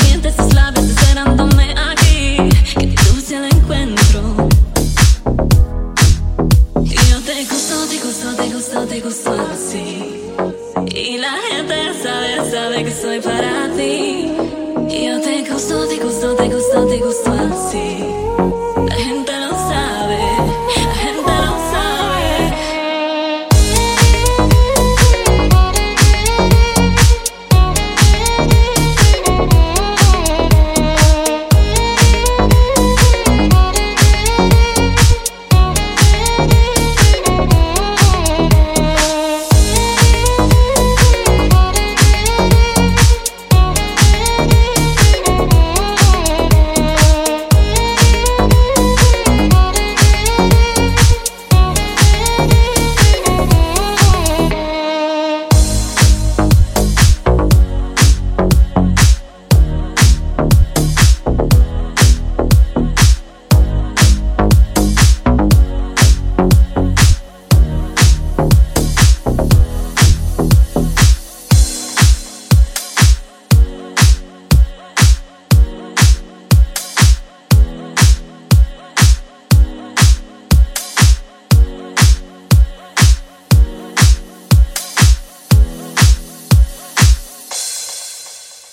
sientes tus labios esperándome aquí, que te dulce el encuentro. Y yo te gusto, te gusto, te gusto, te gusto así. Y la gente sabe, sabe que soy para ti. Y yo te gusto, te gusto, te gusto, te gusto así.